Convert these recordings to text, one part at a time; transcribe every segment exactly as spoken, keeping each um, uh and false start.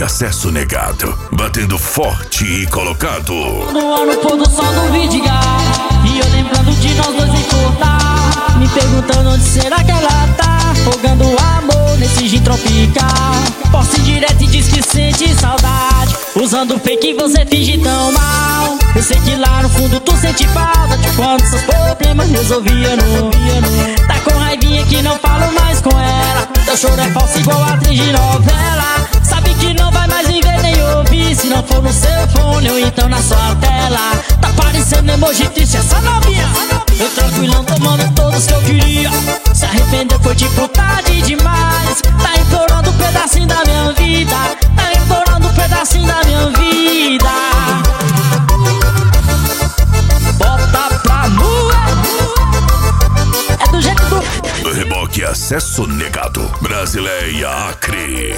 Reboque Acesso Negado, batendo forte e colocado. No ano pôr do sol do Vidigal, e eu lembrando de nós dois encurtar, me perguntando onde será que ela tá, rogando amor nesse gin tropical. Posta em direto e diz que sente saudade, usando fake você finge tão mal. Eu sei que lá no fundo tu sente falta de quando seus problemas resolvia no, no. Tá com raivinha que não falo mais com ela, teu choro é falso igual atriz de novela. Sabe que não vai mais me ver nem ouvir, se não for no seu fone ou então na sua tela. Tá parecendo emoji triste essa novinha. Eu tranquilão tomando todos que eu queria, se arrepender foi tipo tarde demais. Tá implorando um pedacinho da minha vida, tá implorando um pedacinho da minha vida. Bota pra moer, é do jeito do Reboque Acesso Negado, Brasileia Acre.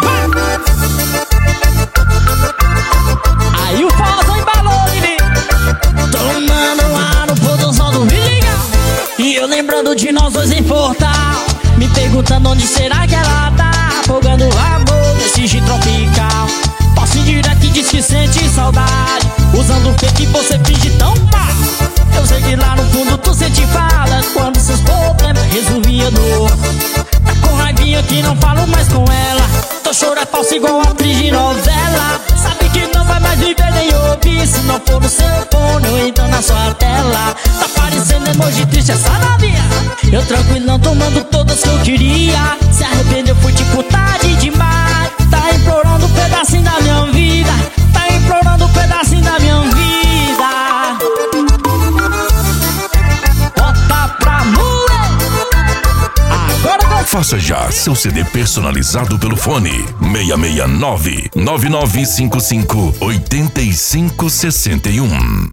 Aí o Forrozão embalou, Lili, tomando ar no pôr do sol do Vidigal, e eu lembrando de nós dois em Portal, me perguntando onde será que ela tá, afogando amor nesse gin tropical. Posso ir direto e diz que sente saudade, usando o fake você finge tão mal. Eu sei que lá no fundo tu sente falta quando seus problemas resolvia dor. Tá com raivinha que não falo mais com ela, teu choro é falso igual atriz de novela. Sabe que não vai mais viver nem ouvir, se não for no seu fone ou então na sua tela. Tá parecendo emoji triste essa novinha. Eu tranquilão tomando todas que eu queria, se arrependeu foi tipo tarde demais. Tá implorando um pedacinho da minha vida, tá implorando um pedacinho da minha vida. Bota pra moer, agora eu... Faça já seu C D personalizado pelo fone seis seis nove, nove nove cinco cinco, oito cinco seis um.